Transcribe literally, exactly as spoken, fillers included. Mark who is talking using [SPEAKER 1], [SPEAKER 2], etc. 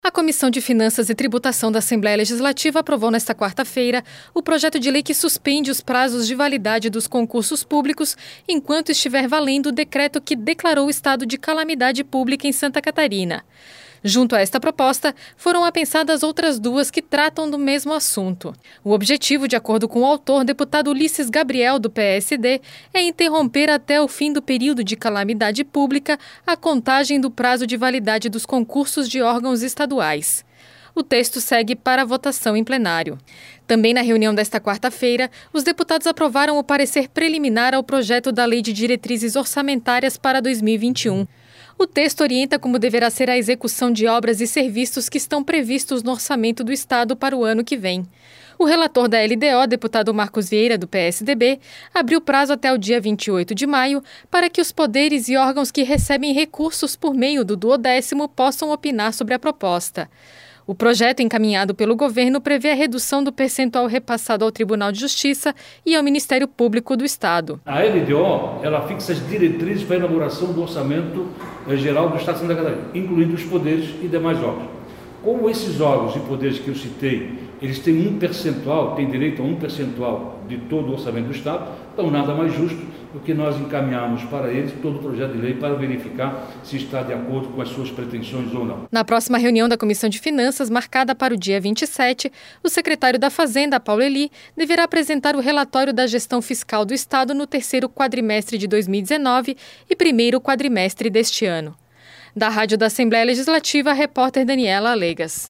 [SPEAKER 1] A Comissão de Finanças e Tributação da Assembleia Legislativa aprovou nesta quarta-feira o projeto de lei que suspende os prazos de validade dos concursos públicos enquanto estiver valendo o decreto que declarou o estado de calamidade pública em Santa Catarina. Junto a esta proposta, foram apensadas outras duas que tratam do mesmo assunto. O objetivo, de acordo com o autor, deputado Ulisses Gabriel, do P S D, é interromper até o fim do período de calamidade pública a contagem do prazo de validade dos concursos de órgãos estaduais. O texto segue para votação em plenário. Também na reunião desta quarta-feira, os deputados aprovaram o parecer preliminar ao projeto da Lei de Diretrizes Orçamentárias para dois mil e vinte e um. O texto orienta como deverá ser a execução de obras e serviços que estão previstos no orçamento do Estado para o ano que vem. O relator da L D O, deputado Marcos Vieira, do P S D B, abriu prazo até o dia vinte e oito de maio para que os poderes e órgãos que recebem recursos por meio do duodécimo possam opinar sobre a proposta. O projeto encaminhado pelo governo prevê a redução do percentual repassado ao Tribunal de Justiça e ao Ministério Público do Estado.
[SPEAKER 2] A L D O, ela fixa as diretrizes para a elaboração do orçamento geral do Estado de Santa Catarina, incluindo os poderes e demais órgãos. Como esses órgãos e poderes que eu citei, eles têm um percentual, têm direito a um percentual de todo o orçamento do Estado, então nada mais justo do que nós encaminharmos para eles todo o projeto de lei para verificar se está de acordo com as suas pretensões ou não.
[SPEAKER 1] Na próxima reunião da Comissão de Finanças, marcada para o dia vinte e sete, o secretário da Fazenda, Paulo Eli, deverá apresentar o relatório da gestão fiscal do Estado no terceiro quadrimestre de dois mil e dezenove e primeiro quadrimestre deste ano. Da Rádio da Assembleia Legislativa, a repórter Daniela Alegas.